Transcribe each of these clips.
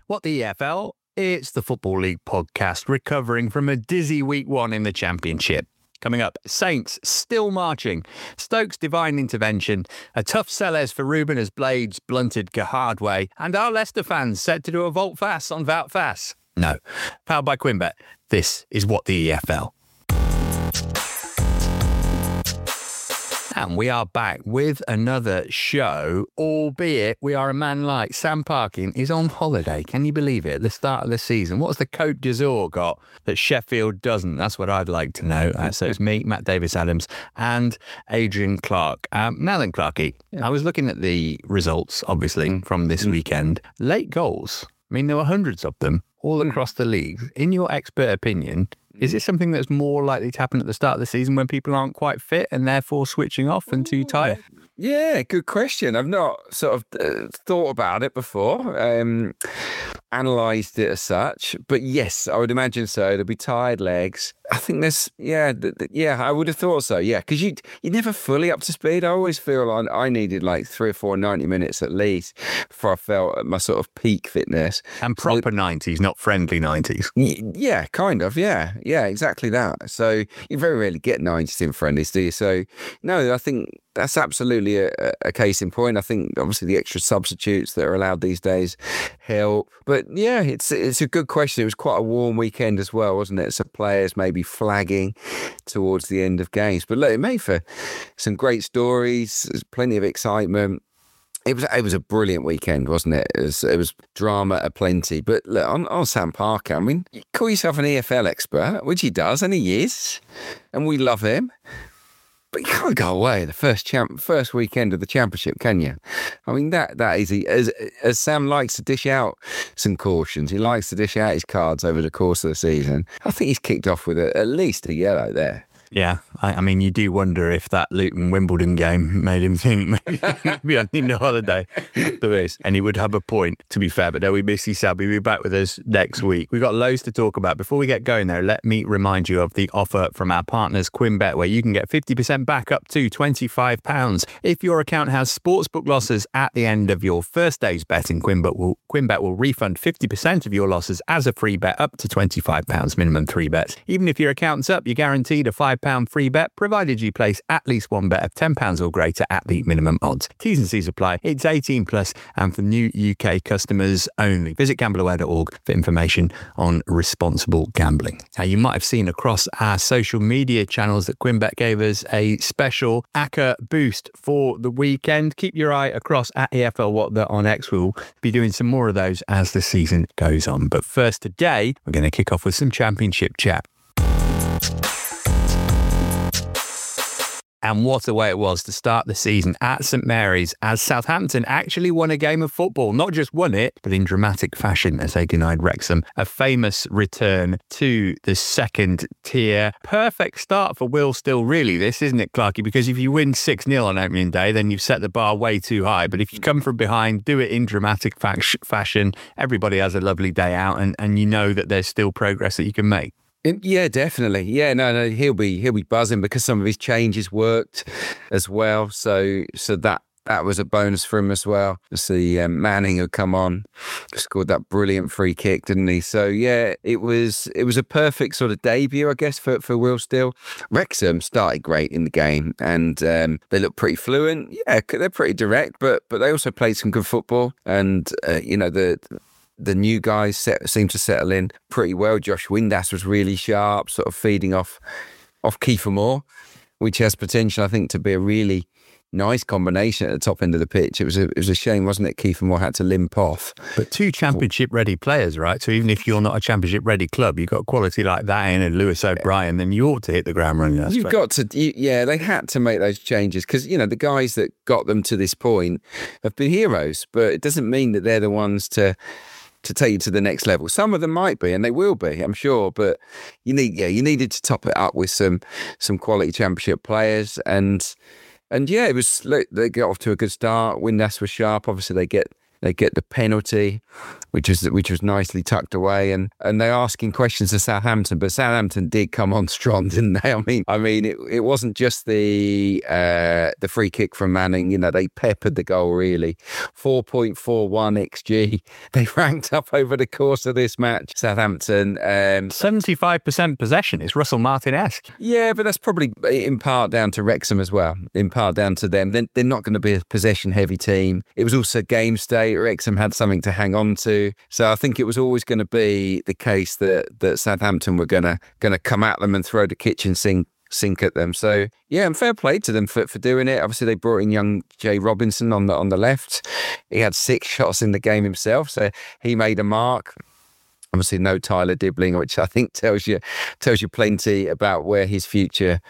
What the EFL? It's the Football League podcast recovering from a dizzy week one in the Championship. Coming up, Saints still marching, Stoke's divine intervention, a tough Sellers for Ruben as Blades blunted Gahardway, and our Leicester fans set to do a volte-face on Wout Faes. No, powered by Quinbet, this is What the EFL. And we are back with another show, albeit we are a man like Sam Parkin is on holiday. Can you believe it? At the start of the season. What's the Côte d'Azur got that Sheffield doesn't? That's what I'd like to know. So it's me, Matt Davis-Adams, and Adrian Clark. Now then, Clarky, I was looking at the results, obviously, from this weekend. Late goals. I mean, there were hundreds of them all across the league. In your expert opinion, is it something that's more likely to happen at the start of the season when people aren't quite fit and therefore switching off and too tired? Yeah, good question. I've not sort of thought about it before, analysed it as such. But yes, I would imagine so. There'll be tired legs. I think there's, I would have thought so, yeah. Because you're never fully up to speed. I always feel like I needed like 3 or 4 90 minutes at least before I felt at my sort of peak fitness. And proper 90s, not friendly 90s. Yeah, kind of, yeah. Yeah, exactly that. So you very rarely get 90s in friendlies, do you? So, no, I think that's absolutely a case in point. I think obviously the extra substitutes that are allowed these days help. But yeah, it's a good question. It was quite a warm weekend as well, wasn't it? So players maybe flagging towards the end of games. But look, it made for some great stories. There's plenty of excitement. It was a brilliant weekend, wasn't it? It was drama aplenty. But look, on Sam Parker, I mean, you call yourself an EFL expert, which he does, and he is, and we love him. But you can't go away the first weekend of the Championship, can you? I mean, that is as Sam likes to dish out some cautions. He likes to dish out his cards over the course of the season. I think he's kicked off with at least a yellow there. Yeah, I mean, you do wonder if that Luton-Wimbledon game made him think maybe I need a holiday. There is. And he would have a point, to be fair. But no, we miss you, Sal. We'll be back with us next week. We've got loads to talk about. Before we get going, though, let me remind you of the offer from our partners, Quinbet, where you can get 50% back up to £25. If your account has sportsbook losses at the end of your first day's betting, Quinbet will refund 50% of your losses as a free bet up to £25, minimum 3 bets. Even if your account's up, you're guaranteed a £5 free bet, provided you place at least one bet of £10 or greater at the minimum odds. T's and C's apply. It's 18 plus and for new UK customers only. Visit gambleaware.org for information on responsible gambling. Now, you might have seen across our social media channels that Quinbet gave us a special ACCA boost for the weekend. Keep your eye across at EFL What The on X. We'll be doing some more of those as the season goes on. But first today, we're going to kick off with some Championship chat. And what a way it was to start the season at St Mary's as Southampton actually won a game of football. Not just won it, but in dramatic fashion as they denied Wrexham a famous return to the second tier. Perfect start for Will Still, really, this, isn't it, Clarky? Because if you win 6-0 on opening day, then you've set the bar way too high. But if you come from behind, do it in dramatic fashion, everybody has a lovely day out and you know that there's still progress that you can make. Yeah, definitely. Yeah, no, he'll be buzzing because some of his changes worked as well. So that was a bonus for him as well. To see Manning who come on, scored that brilliant free kick, didn't he? So yeah, it was a perfect sort of debut, I guess, for Will Still. Wrexham started great in the game, and they look pretty fluent. Yeah, they're pretty direct, but they also played some good football, and the new guys seem to settle in pretty well. Josh Windass was really sharp, sort of feeding off Kiefer Moore, which has potential, I think, to be a really nice combination at the top end of the pitch. It was a shame, wasn't it? Kiefer Moore had to limp off. But 2 championship-ready players, right? So even if you're not a championship-ready club, you've got quality like that in and Lewis O'Brien, then you ought to hit the ground running. You've got to, they had to make those changes because, the guys that got them to this point have been heroes, but it doesn't mean that they're the ones to take you to the next level. Some of them might be, and they will be, I'm sure. But you needed to top it up with some quality championship players, and it was. Look, they get off to a good start. Windass was sharp. Obviously, they get They get the penalty, which was nicely tucked away, and they're asking questions to Southampton, but Southampton did come on strong, didn't they? I mean, it wasn't just the free kick from Manning. You know, they peppered the goal really. 4.41 XG. They ranked up over the course of this match. Southampton, 75% possession. It's Russell Martin-esque. Yeah, but that's probably in part down to Wrexham as well. In part down to them. They're not going to be a possession-heavy team. It was also game state. Wrexham had something to hang on to. So I think it was always going to be the case that Southampton were going to come at them and throw the kitchen sink at them. So yeah, and fair play to them for doing it. Obviously, they brought in young Jay Robinson on the left. He had 6 shots in the game himself, so he made a mark. Obviously, no Tyler Dibbling, which I think tells you plenty about where his future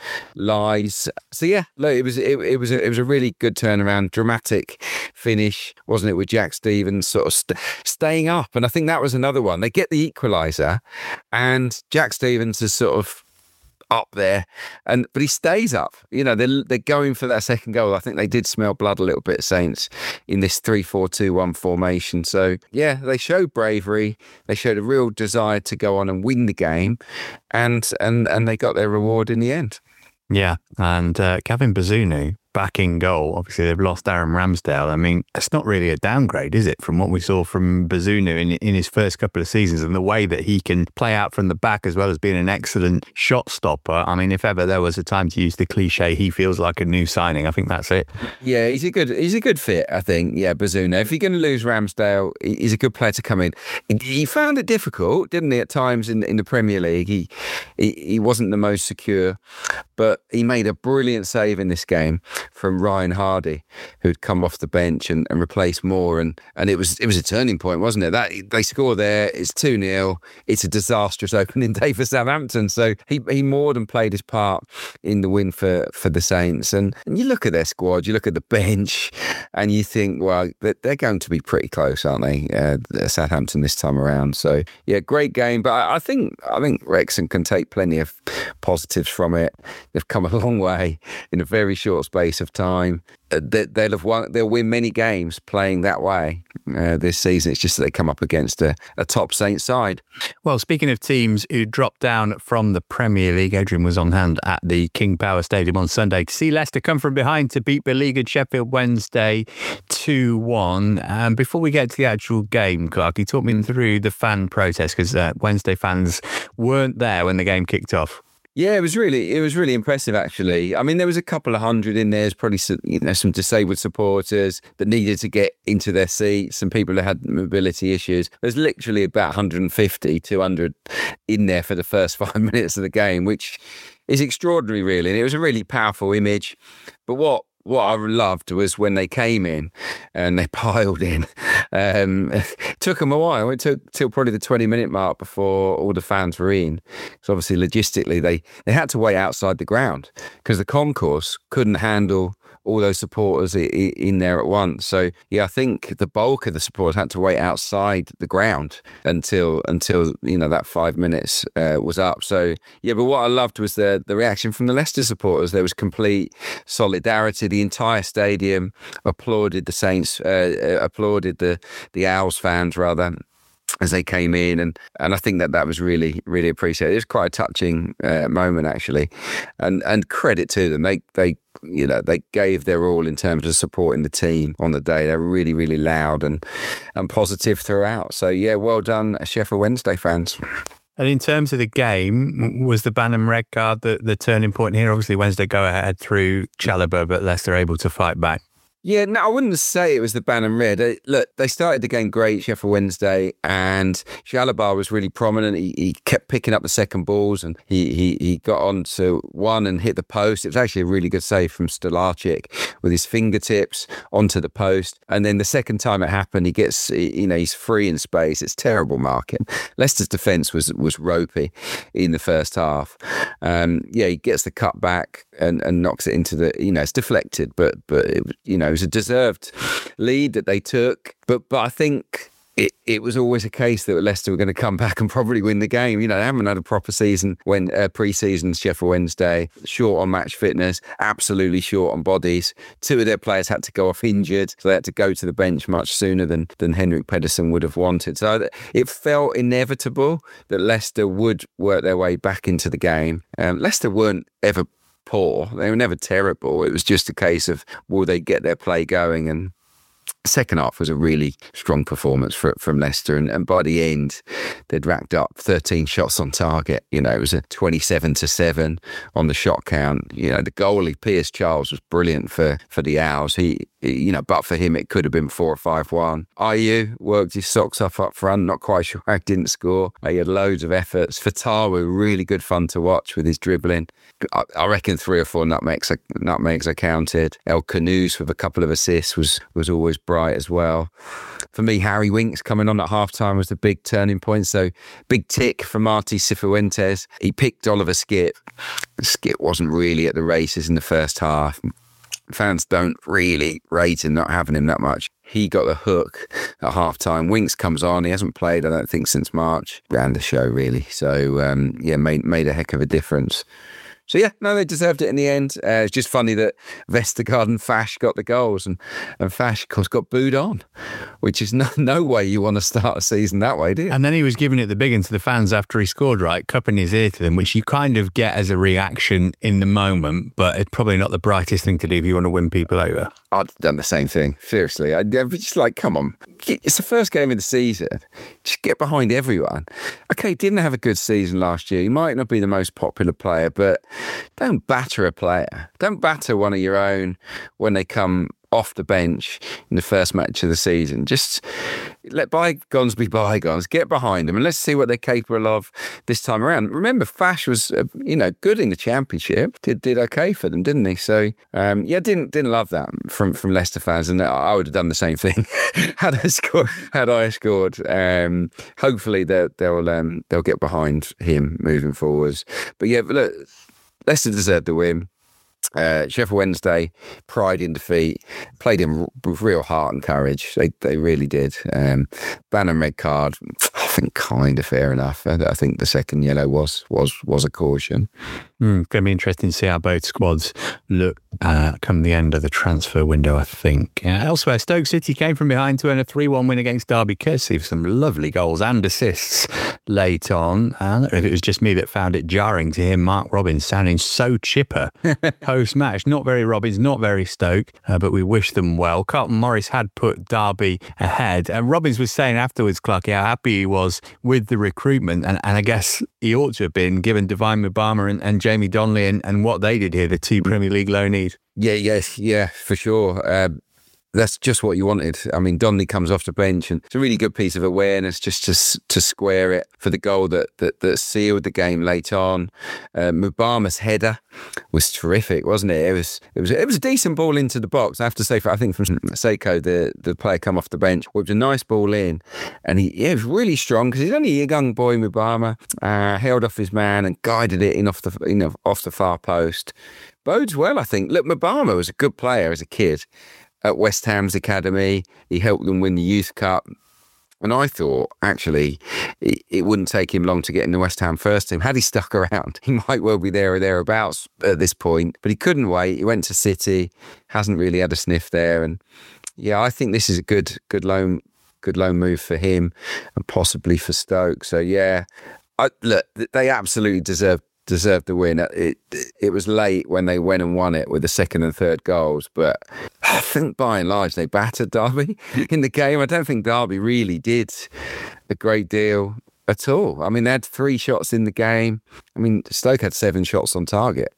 lies. So yeah, look, it was a really good turnaround, dramatic finish, wasn't it? With Jack Stevens sort of staying up, and I think that was another one. They get the equaliser, and Jack Stevens is sort of up there, but he stays up. You know, they're going for that second goal. I think they did smell blood a little bit, Saints, in this 3-4-2-1 formation. So yeah, they showed bravery. They showed a real desire to go on and win the game, and they got their reward in the end. Yeah, and Kevin Bazunu back in goal. Obviously, they've lost Aaron Ramsdale. I mean, it's not really a downgrade, is it, from what we saw from Bazunu in his first couple of seasons, and the way that he can play out from the back as well as being an excellent shot stopper. I mean, if ever there was a time to use the cliche, he feels like a new signing. I think that's it. Yeah, he's a good fit, I think. Yeah, Bazunu. If you're going to lose Ramsdale, he's a good player to come in. He found it difficult, didn't he, at times in the Premier League. He wasn't the most secure, but he made a brilliant save in this game from Ryan Hardy, who'd come off the bench and replaced Moore, and it was a turning point, wasn't it? That they score there, it's 2-0. It's a disastrous opening day for Southampton. So he more than played his part in the win for the Saints. And you look at their squad, you look at the bench, and you think, well, they're going to be pretty close, aren't they? Southampton this time around. So yeah, great game. But I think Wrexham can take plenty of positives from it. They've come a long way in a very short space of time. They'll win many games playing that way this season. It's just that they come up against a top Saints side. Well, speaking of teams who dropped down from the Premier League, Adrian was on hand at the King Power Stadium on Sunday to see Leicester come from behind to beat beleaguered Sheffield Wednesday 2-1. And before we get to the actual game, Clark, you talk me through the fan protest, because Wednesday fans weren't there when the game kicked off. Yeah, it was really impressive, actually. I mean, there was a couple of hundred in there. There's probably some disabled supporters that needed to get into their seats, some people that had mobility issues. There's literally about 150, 200 in there for the first 5 minutes of the game, which is extraordinary, really. And it was a really powerful image. But what I loved was when they came in and they piled in. It took them a while. It took till probably the 20-minute mark before all the fans were in. So obviously, logistically, they had to wait outside the ground because the concourse couldn't handle all those supporters in there at once. So yeah, I think the bulk of the supporters had to wait outside the ground until that 5 minutes was up. So yeah, but what I loved was the reaction from the Leicester supporters. There was complete solidarity. The entire stadium applauded the Saints, applauded the Owls fans rather, as they came in, and I think that was really, really appreciated. It was quite a touching moment, actually, and credit to them. They gave their all in terms of supporting the team on the day. They were really, really loud and positive throughout. So yeah, well done, Sheffield Wednesday fans. And in terms of the game, was the Banham red card the turning point here? Obviously, Wednesday go ahead through Chalobah, but Leicester able to fight back. Yeah, no, I wouldn't say it was the Banham red. Look, they started the game great, Sheffield Wednesday, and Chalobah was really prominent. He kept picking up the second balls, and he got onto one and hit the post. It was actually a really good save from Stolarczyk with his fingertips onto the post. And then the second time it happened, he's free in space. It's terrible marking. Leicester's defence was ropey in the first half. He gets the cut back and knocks it into it's deflected, but it was a deserved lead that they took. But I think it was always a case that Leicester were going to come back and probably win the game. You know, they haven't had a proper season when pre-season, Sheffield Wednesday, short on match fitness, absolutely short on bodies. 2 of their players had to go off injured, so they had to go to the bench much sooner than Henrik Pedersen would have wanted. So it felt inevitable that Leicester would work their way back into the game. Leicester weren't ever poor. They were never terrible. It was just a case of, will they get their play going? And second half was a really strong performance from Leicester, and by the end they'd racked up 13 shots on target. You know, it was a 27-7 on the shot count. You know, the goalie Piers Charles was brilliant for the Owls. He you know, but for him it could have been 4 or 5-1. Ayew worked his socks off up front. Not quite sure how he didn't score. He had loads of efforts. Fatawu, really good fun to watch with his dribbling. I reckon 3 or 4 nutmegs I counted. El Khanous with a couple of assists was always bright as well. For me, Harry Winks coming on at half-time was the big turning point. So big tick for Martí Cifuentes. He picked Oliver Skipp. Skipp wasn't really at the races in the first half. Fans don't really rate him not having him that much. He got the hook at half-time. Winks comes on. He hasn't played, I don't think, since March. Ran the show, really. So, made a heck of a difference. So, yeah, no, they deserved it in the end. It's just funny that Vestergaard and Fash got the goals, and Fash, of course, got booed on, which is no way you want to start a season that way, do you? And then he was giving it the big one to the fans after he scored, right? Cupping his ear to them, which you kind of get as a reaction in the moment, but it's probably not the brightest thing to do if you want to win people over. I'd have done the same thing, seriously. I'd just like, come on. It's the first game of the season. Just get behind everyone. Okay, didn't have a good season last year. He might not be the most popular player, but don't batter a player. Don't batter one of your own when they come off the bench in the first match of the season. Just let bygones be bygones. Get behind them and let's see what they're capable of this time around. Remember, Fash was, good in the Championship. Did okay for them, didn't he? So, didn't love that from Leicester fans, and I would have done the same thing had I scored. Hopefully they'll get behind him moving forwards. But yeah, look, Leicester deserved the win. Sheffield Wednesday, pride in defeat, played him with real heart and courage. They really did. Bannon red card, I think kind of fair enough. I think the second yellow was a caution. Going to be interesting to see how both squads look come the end of the transfer window, I think. Elsewhere, Stoke City came from behind to earn a 3-1 win against Derby, courtesy of some lovely goals and assists late on. I don't know if it was just me that found it jarring to hear Mark Robins sounding so chipper post-match. Not very Robins, not very Stoke, but we wish them well. Carlton Morris had put Derby ahead. And Robins was saying afterwards, Clarky, how happy he was with the recruitment. And I guess he ought to have been, given Divine Mubama and Jamie Donnelly and what they did here, the 2 Premier League loanees. Yeah, for sure. That's just what you wanted. I mean, Donnelly comes off the bench and it's a really good piece of awareness just to square it for the goal that sealed the game late on. Mubama's header was terrific, wasn't it? It was a decent ball into the box. I have to say, I think from Seiko, the player come off the bench, whipped a nice ball in, and he was really strong because he's only a young boy. Mubama held off his man and guided it in off the far post. Bodes well, I think. Look, Mubama was a good player as a kid. At West Ham's academy, he helped them win the Youth Cup. And I thought, actually, it wouldn't take him long to get in the West Ham first team. Had he stuck around, he might well be there or thereabouts at this point. But he couldn't wait. He went to City, hasn't really had a sniff there. And yeah, I think this is a good loan move for him and possibly for Stoke. So yeah, look, they absolutely deserved the win. It was late when they went and won it with the second and third goals, but I think by and large they battered Derby in the game. I don't think Derby really did a great deal at all. I mean, they had 3 shots in the game. I mean, Stoke had 7 shots on target,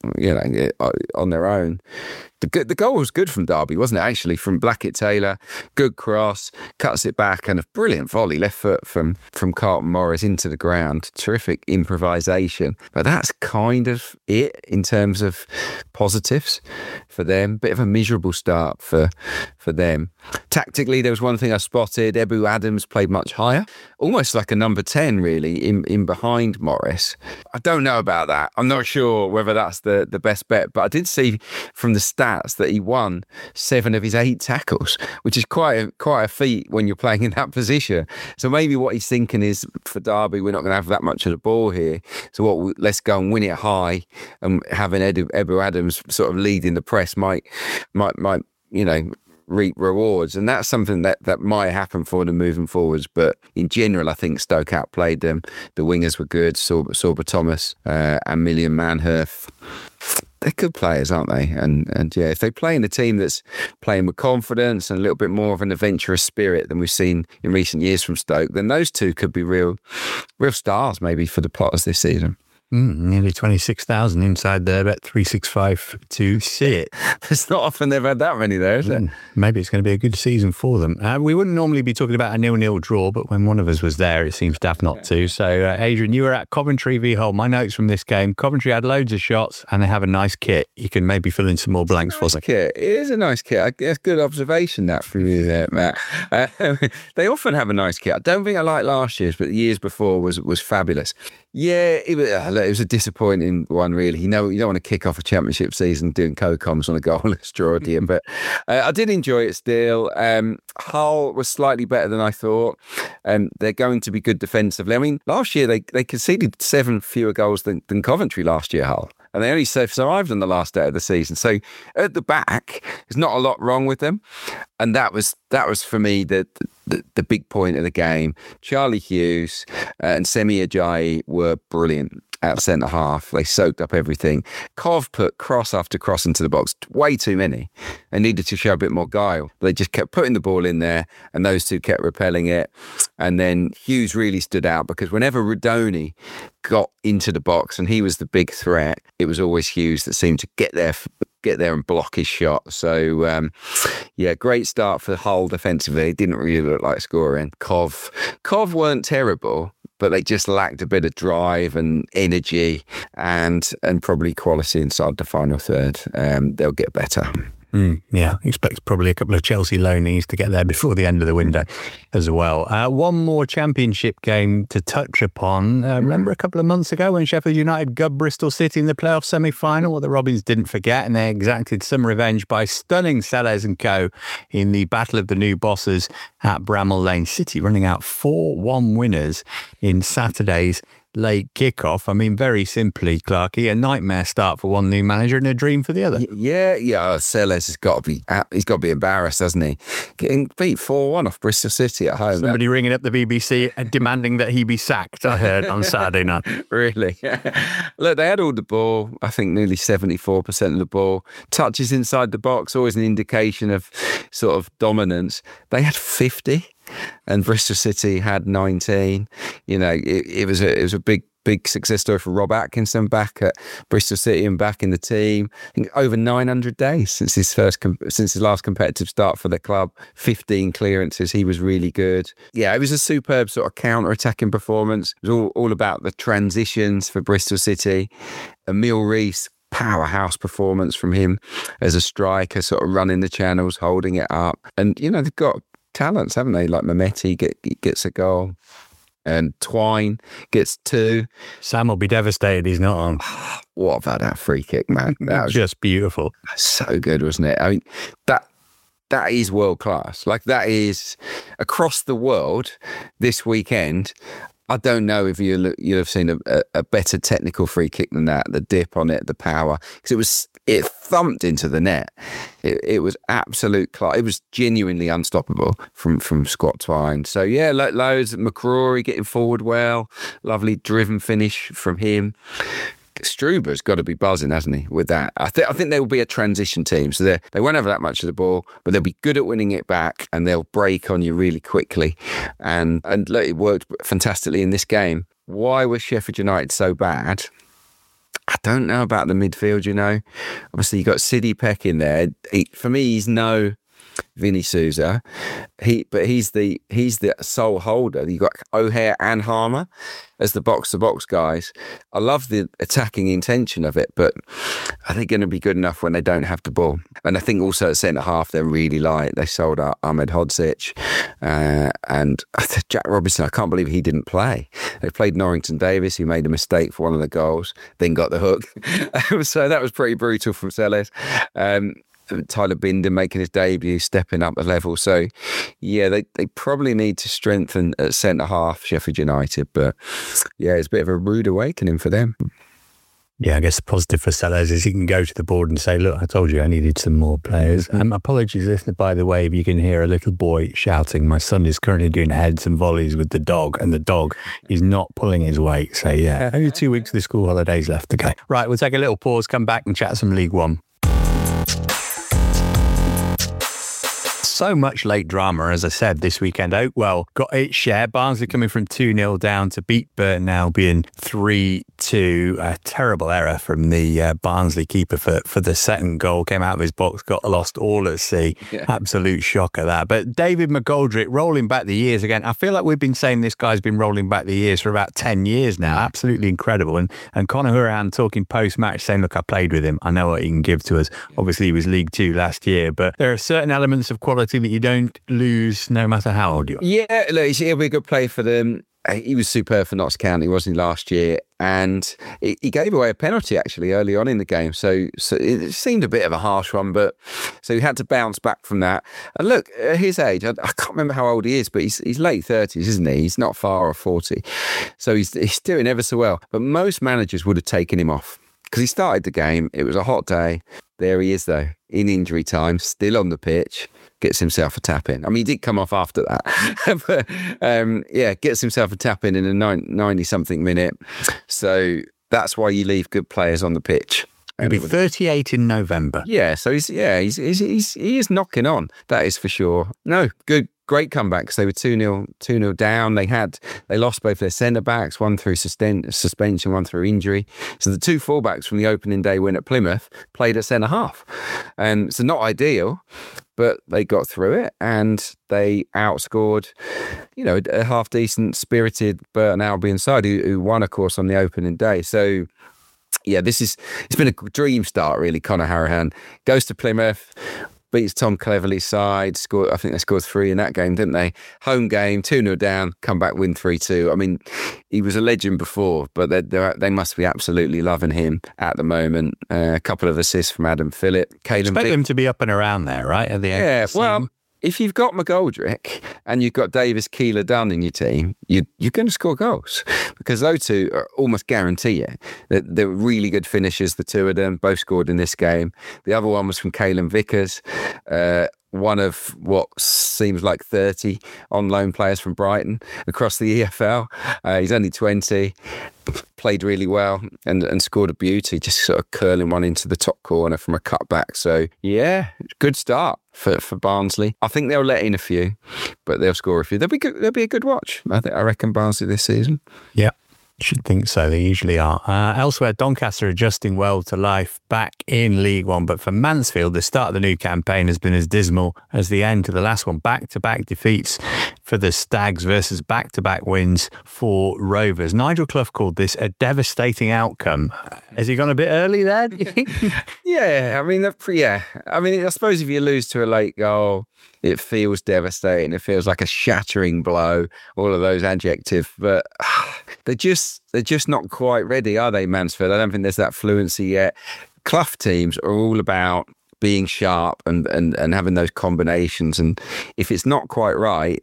on their own. The goal was good from Derby, wasn't it, actually, from Blackett-Taylor. Good cross, cuts it back, and a brilliant volley, left foot from Carlton Morris into the ground. Terrific improvisation. But that's kind of it in terms of positives for them. Bit of a miserable start for them. Tactically, there was one thing I spotted. Ebu Adams played much higher, almost like a number 10, really, in behind Morris. I don't know about that. I'm not sure whether that's the best bet, but I did see from the stats stats that he won 7 of his 8 tackles, which is quite a feat when you're playing in that position. So maybe what he's thinking is, for Derby, we're not going to have that much of the ball here. So let's go and win it high, and having Ebou Adams sort of leading the press might reap rewards, and that's something that might happen for them moving forwards. But in general, I think Stoke outplayed them. The wingers were good, Sorba Thomas and Million Manhurth. They're good players, aren't they? And yeah, if they play in a team that's playing with confidence and a little bit more of an adventurous spirit than we've seen in recent years from Stoke, then those two could be real stars maybe for the Potters this season. Nearly 26,000 inside there, bet 365 to see it. It's not often they've had that many there, is it? Maybe it's going to be a good season for them. We wouldn't normally be talking about a 0-0 draw, but when one of us was there, it seems daft not to. So, Adrian, you were at Coventry v Hull. My notes from this game: Coventry had loads of shots and they have a nice kit. You can maybe fill in some more blanks for us. It is a nice kit. That's good observation, that, from you there, Matt. They often have a nice kit. I don't think I liked last year's, but the years before was fabulous. Yeah, it was a disappointing one, really. You don't want to kick off a championship season doing co-coms on a goalless draw, do you? But I did enjoy it still. Hull was slightly better than I thought. They're going to be good defensively. I mean, last year they conceded 7 fewer goals than Coventry last year, Hull. And they only survived on the last day of the season. So at the back, there's not a lot wrong with them. And that was for me the big point of the game. Charlie Hughes and Semi Ajayi were brilliant at centre half. They soaked up everything. Cov put cross after cross into the box, way too many. They needed to show a bit more guile. They just kept putting the ball in there, and those two kept repelling it. And then Hughes really stood out, because whenever Rodoni got into the box and he was the big threat, it was always Hughes that seemed to get there and block his shot. So, great start for Hull defensively. It didn't really look like scoring. Cov weren't terrible, but they just lacked a bit of drive and energy and probably quality inside the final third. They'll get better. Expect probably a couple of Chelsea loanees to get there before the end of the window as well. One more championship game to touch upon. Remember a couple of months ago when Sheffield United gubbed Bristol City in the playoff semi-final? Well, the Robins didn't forget, and they exacted some revenge by stunning Sellers and co in the Battle of the New Bosses at Bramall Lane. City running out 4-1 winners in Saturday's late kickoff. I mean, very simply, Clarkey, a nightmare start for one new manager and a dream for the other. Yeah. Sellers he's got to be embarrassed, hasn't he? Getting beat 4-1 off Bristol City at home. Somebody ringing up the BBC and demanding that he be sacked, I heard on Saturday night. Really? Look, they had all the ball. I think nearly 74% of the ball. Touches inside the box, always an indication of sort of dominance. They had 50. And Bristol City had 19. You know, it was a big success story for Rob Atkinson back at Bristol City and back in the team. I think over 900 days since his last competitive start for the club. 15 clearances. He was really good. Yeah, it was a superb sort of counter-attacking performance. It was all about the transitions for Bristol City. Emile Rees, powerhouse performance from him as a striker, sort of running the channels, holding it up. And, you know, they've got talents, haven't they? Like Mehmeti gets a goal, and Twine gets 2. Sam will be devastated he's not on. What about that free kick, man? That was just beautiful. So good, wasn't it? I mean, that is world class. Like, that is across the world this weekend. I don't know if you'll have seen a better technical free kick than that. The dip on it, the power, because it thumped into the net. It was absolute class. It was genuinely unstoppable from Scott Twine. So yeah, loads. McCrory getting forward well. Lovely driven finish from him. Struber's got to be buzzing, hasn't he, with that? I think they will be a transition team, so they won't have that much of the ball, but they'll be good at winning it back, and they'll break on you really quickly. And look, it worked fantastically in this game. Why was Sheffield United so bad? I don't know about the midfield, you know. Obviously, you got Sidney Peck in there. For me, he's no Vinny Souza, but he's the sole holder. You got O'Hare and Harmer as the box-to-box guys. I love the attacking intention of it, but are they going to be good enough when they don't have the ball? And I think also at centre half they're really light. They sold out Ahmed Hodzic and Jack Robinson. I can't believe he didn't play. They played Norrington Davis, who made a mistake for one of the goals, then got the hook. So that was pretty brutal from Sellers. Tyler Binder making his debut, stepping up a level. So, yeah, they probably need to strengthen at centre-half, Sheffield United. But, yeah, it's a bit of a rude awakening for them. Yeah, I guess the positive for Sellers is he can go to the board and say, look, I told you I needed some more players. Apologies, listener, by the way, if you can hear a little boy shouting. My son is currently doing heads and volleys with the dog, and the dog is not pulling his weight. So, yeah, only 2 weeks of the school holidays left. Okay. Right, we'll take a little pause, come back and chat some League One. So much late drama, as I said, this weekend. Oakwell got its share. Barnsley coming from 2-0 down to beat Burton Albion 3-2. A terrible error from the Barnsley keeper for the second goal. Came out of his box, got lost all at sea. Yeah. Absolute shocker that. But David McGoldrick rolling back the years again. I feel like we've been saying this guy's been rolling back the years for about 10 years now. Absolutely incredible. And Conor Hourihane talking post-match saying, look, I played with him. I know what he can give to us. Obviously, he was League Two last year, but there are certain elements of quality that you don't lose no matter how old you are. Yeah, look, he'll be a good player for them. He was superb for Notts County, wasn't he, last year? And he gave away a penalty, actually, early on in the game. So it seemed a bit of a harsh one, but so he had to bounce back from that. And look, at his age, I can't remember how old he is, but he's late 30s, isn't he? He's not far off 40. So he's doing ever so well. But most managers would have taken him off because he started the game. It was a hot day. There he is, though, in injury time, still on the pitch. Gets himself a tap in. I mean, he did come off after that, but gets himself a tap in a 90-something minute. So that's why you leave good players on the pitch. He'll be 38 in November. Yeah, so he is knocking on. That is for sure. No, great comebacks. They were 2-0 down. They lost both their centre backs, one through suspension, one through injury. So the two fullbacks from the opening day win at Plymouth played at centre half, and so not ideal. But they got through it and they outscored, a half-decent, spirited Burton Albion side who won, of course, on the opening day. So, yeah, it's been a dream start, really. Conor Hourihane goes to Plymouth, beats Tom Cleverley's side. I think they scored 3 in that game, didn't they? Home game, 2-0 down, come back, win 3-2. I mean, he was a legend before, but they must be absolutely loving him at the moment. A couple of assists from Adam Phillip. Expect him to be up and around there, right? At the end. Yeah, well, if you've got McGoldrick and you've got Davis Keeler-Dunn in your team, you're going to score goals because those two are almost guarantee it. They're really good finishers, the two of them, both scored in this game. The other one was from Caelan Vickers, one of what seems like 30 on loan players from Brighton across the EFL. He's only 20, played really well and scored a beauty, just sort of curling one into the top corner from a cutback. So, yeah, good start for Barnsley. I think they'll let in a few, but they'll score a few. They'll be a good watch. I reckon Barnsley this season. Yeah. Should think so. They usually are. Elsewhere, Doncaster adjusting well to life back in League One. But for Mansfield, the start of the new campaign has been as dismal as the end to the last one. Back-to-back defeats for the Stags versus back-to-back wins for Rovers. Nigel Clough called this a devastating outcome. Has he gone a bit early there, do you think? Yeah. I mean, I suppose if you lose to a late goal, it feels devastating. It feels like a shattering blow, all of those adjectives. But they're just not quite ready, are they, Mansfield? I don't think there's that fluency yet. Clough teams are all about being sharp and having those combinations. And if it's not quite right,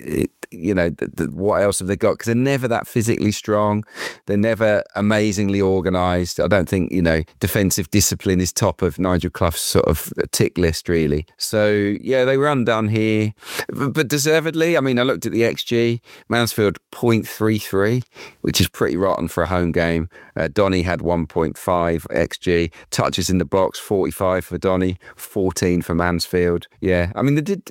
what else have they got? Because they're never that physically strong. They're never amazingly organised. I don't think, defensive discipline is top of Nigel Clough's sort of tick list, really. So, yeah, they were undone here. But deservedly, I mean, I looked at the XG. Mansfield 0.33, which is pretty rotten for a home game. Donny had 1.5 XG. Touches in the box, 45 for Donny, 14 for Mansfield. Yeah, I mean,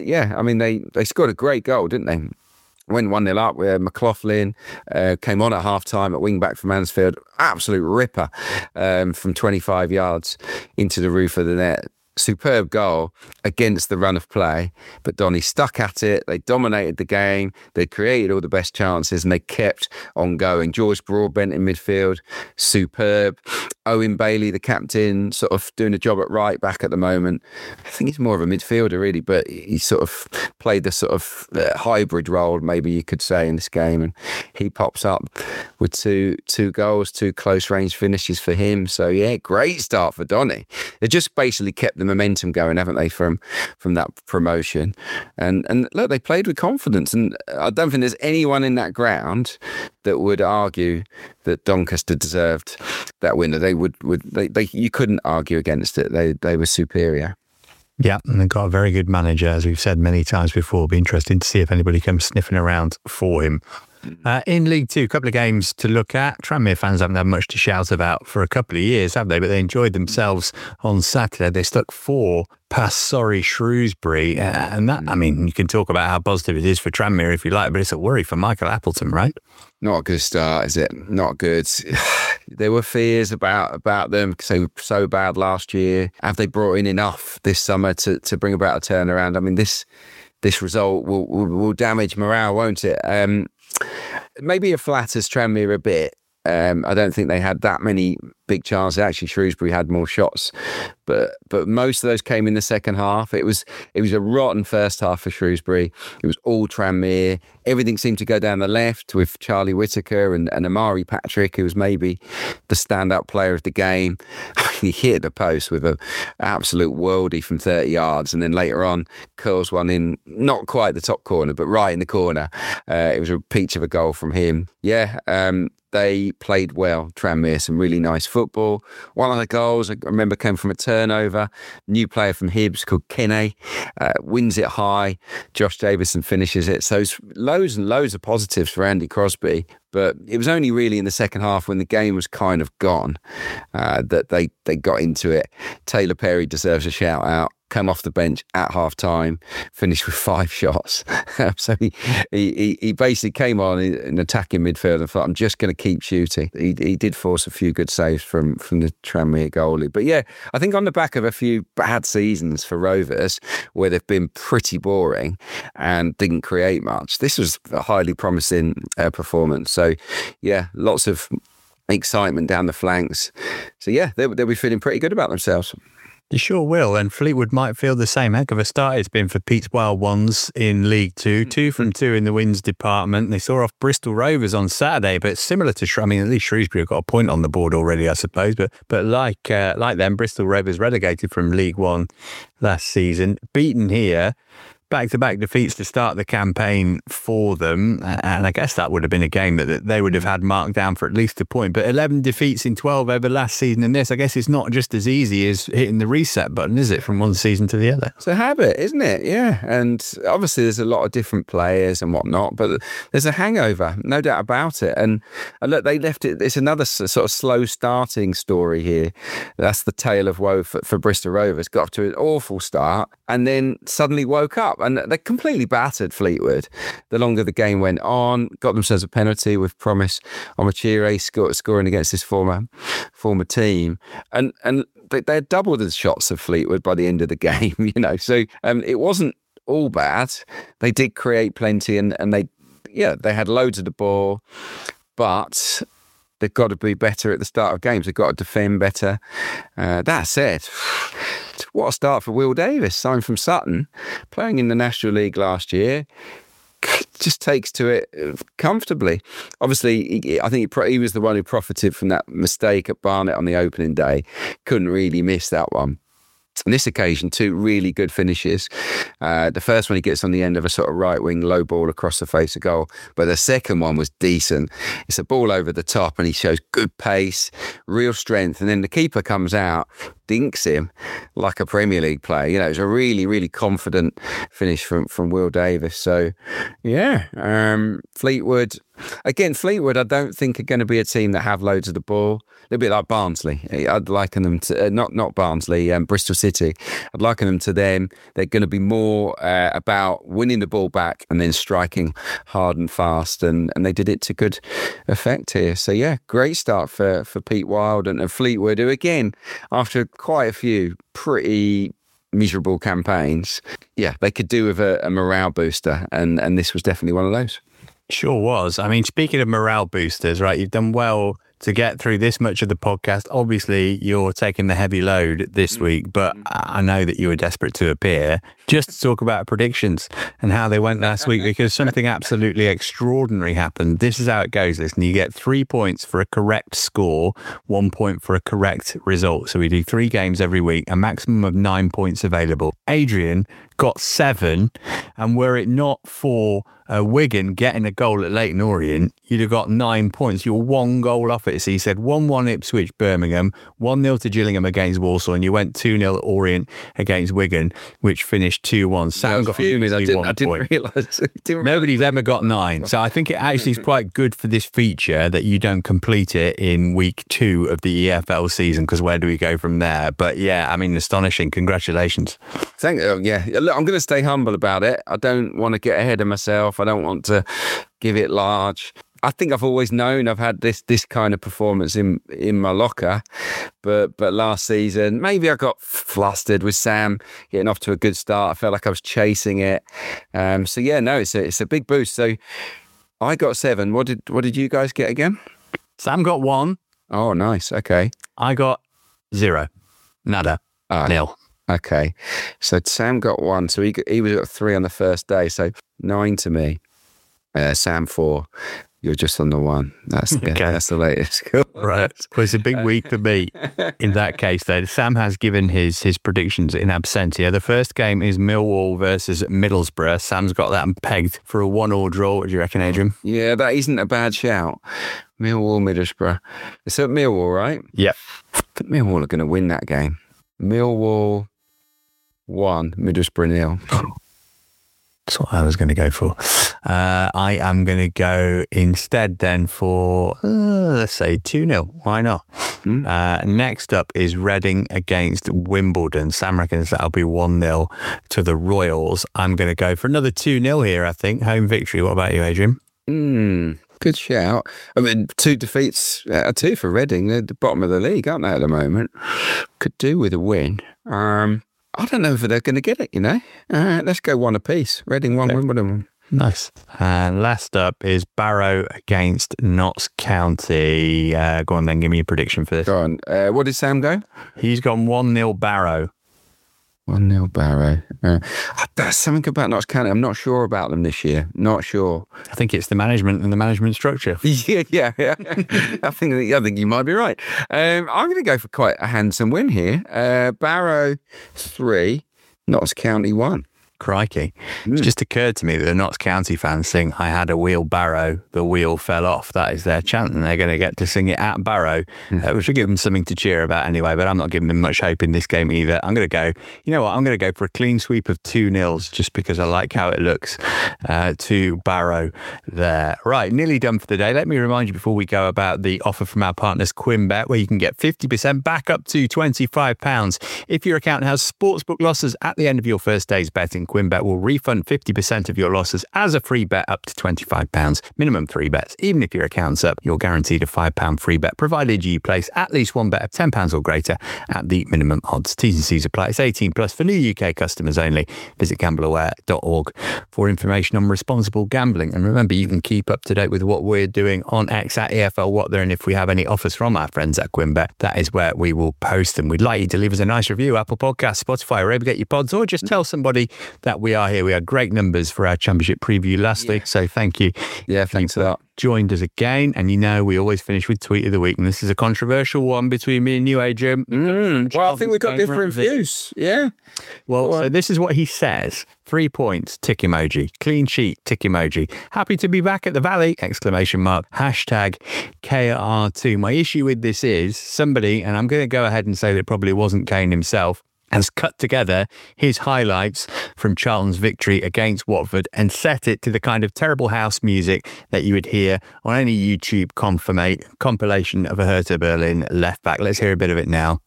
they scored a great goal, didn't they? Went 1-0 up where McLaughlin came on at half-time at wing-back for Mansfield. Absolute ripper from 25 yards into the roof of the net. Superb goal against the run of play, but Donny stuck at it. They dominated the game. They created all the best chances and they kept on going. George Broadbent in midfield, superb. Owen Bailey, the captain, sort of doing a job at right back at the moment. I think he's more of a midfielder, really, but he sort of played the sort of hybrid role, maybe you could say, in this game. And he pops up with two goals, 2 close range finishes for him. So, yeah, great start for Donny. They just basically kept them momentum going, haven't they, from that promotion? And look, they played with confidence, and I don't think there's anyone in that ground that would argue that Doncaster deserved that win. They would you couldn't argue against it. They were superior. Yeah, and they've got a very good manager, as we've said many times before. It'll be interesting to see if anybody comes sniffing around for him. In League Two, a couple of games to look at. Tranmere fans haven't had much to shout about for a couple of years, have they? But they enjoyed themselves on Saturday. They stuck 4 past Shrewsbury. And that, I mean, you can talk about how positive it is for Tranmere if you like, but it's a worry for Michael Appleton, right? Not a good start, is it? Not good. There were fears about them because they were so bad last year. Have they brought in enough this summer to bring about a turnaround? I mean, this result will damage morale, won't it? Maybe it flatters Tranmere a bit. I don't think they had that many big chances. Actually, Shrewsbury had more shots, but most of those came in the second half. It was a rotten first half for Shrewsbury. It was all Tranmere. Everything seemed to go down the left with Charlie Whittaker and Amari Patrick, who was maybe the standout player of the game. He hit the post with an absolute worldie from 30 yards, and then later on curls one in, not quite the top corner, but right in the corner. It was a peach of a goal from him. Yeah, they played well, Tranmere, some really nice football. One of the goals, I remember, came from a turnover. New player from Hibs called Kene wins it high. Josh Davison finishes it. So it's loads and loads of positives for Andy Crosby. But it was only really in the second half, when the game was kind of gone, that they got into it. Taylor Perry deserves a shout out. Come off the bench at half time, finished with 5 shots. So he basically came on in attacking midfield and thought, I'm just going to keep shooting. He did force a few good saves from the Tranmere goalie. But yeah, I think on the back of a few bad seasons for Rovers, where they've been pretty boring and didn't create much, this was a highly promising performance. So yeah, lots of excitement down the flanks. So yeah, they'll be feeling pretty good about themselves. You sure will, and Fleetwood might feel the same. Heck of a start it's been for Pete's Wild Ones in League Two. 2 from 2 in the wins department. They saw off Bristol Rovers on Saturday, but similar to, I mean, at least Shrewsbury have got a point on the board already, I suppose. But like them, Bristol Rovers relegated from League One last season, beaten here. Back-to-back defeats to start the campaign for them, and I guess that would have been a game that they would have had marked down for at least a point. But 11 defeats in 12 over last season, and this, I guess it's not just as easy as hitting the reset button, is it, from one season to the other? It's a habit, isn't it? Yeah, and obviously there's a lot of different players and whatnot, but there's a hangover, no doubt about it. And look, they left it, it's another sort of slow starting story here. That's the tale of woe for Bristol Rovers. Got off to an awful start and then suddenly woke up. And they completely battered Fleetwood the longer the game went on. Got themselves a penalty with Promise Omachire scoring against his former team. And they had doubled the shots of Fleetwood by the end of the game, you know. So it wasn't all bad. They did create plenty and they had loads of the ball. But they've got to be better at the start of games. They've got to defend better. That said, what a start for Will Davis, signed from Sutton, playing in the National League last year. Just takes to it comfortably. Obviously, I think he was the one who profited from that mistake at Barnet on the opening day. Couldn't really miss that one. On this occasion, 2 really good finishes. The first one, he gets on the end of a sort of right-wing low ball across the face of goal. But the second one was decent. It's a ball over the top and he shows good pace, real strength. And then the keeper comes out, dinks him like a Premier League player. You know, it's a really, really confident finish from Will Davis. So, yeah, Fleetwood, I don't think are going to be a team that have loads of the ball. They'll be like Barnsley. I'd liken them to, not Barnsley, Bristol City. I'd liken them to them. They're going to be more about winning the ball back and then striking hard and fast. And they did it to good effect here. So, yeah, great start for Pete Wild and Fleetwood, who, again, after quite a few pretty miserable campaigns, they could do with a morale booster. And this was definitely one of those. Sure was. I mean, speaking of morale boosters, right, you've done well to get through this much of the podcast. Obviously, you're taking the heavy load this week, but I know that you were desperate to appear just to talk about predictions and how they went last week, because something absolutely extraordinary happened. This is how it goes. Listen, you get 3 points for a correct score, 1 point for a correct result. So we do 3 games every week, a maximum of 9 points available. Adrian got 7, and were it not for Wigan getting a goal at Leyton Orient, you'd have got 9 points. You're 1 goal off it. So you said 1-1 Ipswich, Birmingham, 1-0 to Gillingham against Walsall, and you went 2-0 Orient against Wigan, which finished 2-1. Sam got fuming. I didn't realise. Nobody's ever got 9. So I think it actually is quite good for this feature that you don't complete it in week 2 of the EFL season, because where do we go from there? But yeah, I mean, astonishing. Congratulations. Thank you. Yeah. Look, I'm going to stay humble about it. I don't want to get ahead of myself. I don't want to give it large. I think I've always known I've had this kind of performance in my locker, but last season maybe I got flustered with Sam getting off to a good start. I felt like I was chasing it. So yeah, no, it's a big boost. So I got 7. What did you guys get again? Sam got 1. Oh, nice. Okay. I got 0. Nada. Nil. Okay. So Sam got 1. So he was at 3 on the first day. So 9 to me. Sam 4. You're just on the 1. That's the latest. Right. Well, it's a big week for me in that case, though. Sam has given his predictions in absentia. The first game is Millwall versus Middlesbrough. Sam's got that pegged for a 1-1 draw. What do you reckon, Adrian? Yeah, that isn't a bad shout. Millwall, Middlesbrough. It's at Millwall, right? Yep. I think Millwall are going to win that game. Millwall 1, Middlesbrough 0. That's what I was going to go for. I am going to go instead then for, let's say 2-0. Why not? Next up is Reading against Wimbledon. Sam reckons that'll be 1-0 to the Royals. I'm going to go for another 2-0 here, I think. Home victory. What about you, Adrian? Good shout. I mean, 2 defeats out of 2 for Reading. They're at the bottom of the league, aren't they, at the moment? Could do with a win. I don't know if they're going to get it, you know. Let's go 1 apiece. Reading 1, Wimbledon 1. Nice. And last up is Barrow against Notts County. Go on then, give me a prediction for this. Go on. What did Sam go? He's gone 1-0 Barrow. 1-0 Barrow. There's something about Notts County. I'm not sure about them this year. Not sure. I think it's the management and the management structure. Yeah. I think you might be right. I'm going to go for quite a handsome win here. Barrow 3, Notts County 1. Crikey. It's just occurred to me that the Notts County fans sing, I had a wheelbarrow, the wheel fell off. That is their chant, and they're going to get to sing it at Barrow, which will give them something to cheer about anyway, but I'm not giving them much hope in this game either. I'm going to go, you know what, I'm going to go for a clean sweep of 2-0 just because I like how it looks to Barrow there. Right, nearly done for the day. Let me remind you before we go about the offer from our partners QuimBet, where you can get 50% back up to £25 if your account has sportsbook losses at the end of your first day's betting. QuimBet will refund 50% of your losses as a free bet up to £25. Minimum 3 bets. Even if your account's up, you're guaranteed a £5 free bet, provided you place at least 1 bet of £10 or greater at the minimum odds. T's and C's apply. It's 18 plus for new UK customers only. Visit gambleaware.org for information on responsible gambling. And remember, you can keep up to date with what we're doing on X at EFL What There, and if we have any offers from our friends at QuimBet, that is where we will post them. We'd like you to leave us a nice review, Apple Podcasts, Spotify, wherever you get your pods, or just tell somebody that we are here. We had great numbers for our championship preview last week, so thank you. Yeah, thanks for that. Joined us again, and you know we always finish with tweet of the week, and this is a controversial one between me and you, Adrian. Well, I think we've got different views. Yeah. Well, so this is what he says. 3 points, tick emoji. Clean sheet, tick emoji. Happy to be back at the Valley, exclamation mark. Hashtag KR2. My issue with this is somebody, and I'm going to go ahead and say that it probably wasn't Kane himself, has cut together his highlights from Charlton's victory against Watford and set it to the kind of terrible house music that you would hear on any YouTube compilation of a Hertha Berlin left back. Let's hear a bit of it now.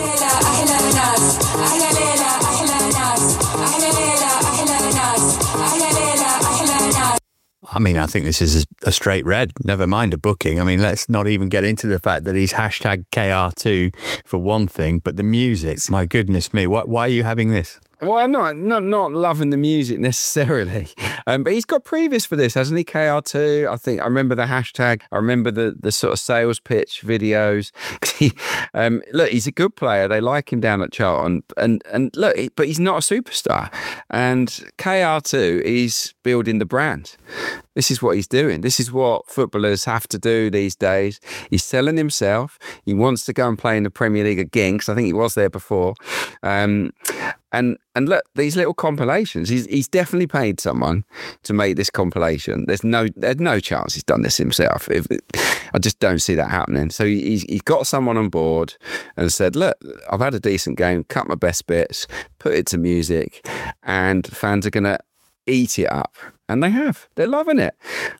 I mean, I think this is a straight red, never mind a booking. I mean, let's not even get into the fact that he's hashtag KR2 for one thing, but the music, my goodness me, why are you having this? Well, I'm not loving the music necessarily, but he's got previous for this, hasn't he? KR2. I think I remember the hashtag. I remember the sort of sales pitch videos. Look, he's a good player. They like him down at Charlton, and look, but he's not a superstar. And KR2 is building the brand. This is what he's doing. This is what footballers have to do these days. He's selling himself. He wants to go and play in the Premier League again, because I think he was there before. And look, these little compilations, he's definitely paid someone to make this compilation. There's no chance he's done this himself. I just don't see that happening. So he's got someone on board and said, look, I've had a decent game, cut my best bits, put it to music, and fans are going to eat it up. And they have. They're loving it.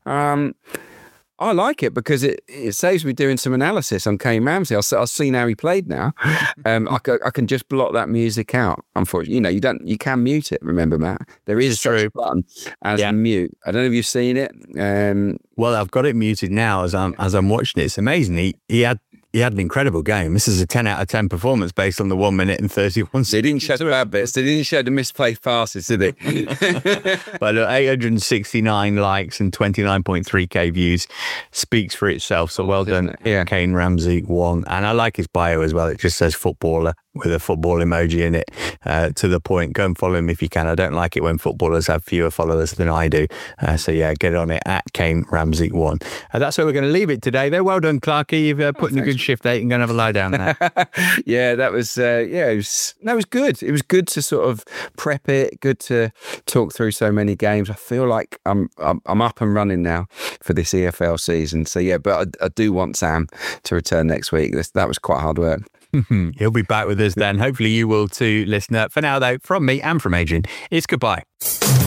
I like it because it saves me doing some analysis on Kane Ramsey. I've seen how he played now. I can just block that music out. Unfortunately, you can mute it. Remember, Matt, there is such a button as mute. I don't know if you've seen it. Well, I've got it muted now as I'm watching it. It's amazing. He had an incredible game. This is a 10 out of 10 performance based on the 1 minute and 31 seconds. They didn't show the bad bits. They didn't show the misplaced passes, did they? But 869 likes and 29.3k views speaks for itself. So well done, Kane Ramsey 1. And I like his bio as well. It just says footballer with a football emoji in it, to the point. Go and follow him if you can. I don't like it when footballers have fewer followers than I do. So yeah, get on it at Kane Ramsey 1. That's where we're going to leave it today. Though well done, Clarky. You've put in a good shift there. You can go and have a lie down there. Yeah, that was that was good. It was good to sort of prep it. Good to talk through so many games. I feel like I'm up and running now for this EFL season. So yeah, but I do want Sam to return next week. That was quite hard work. He'll be back with us then. Hopefully you will too, listener. For now though, from me and from Adrian, it's goodbye.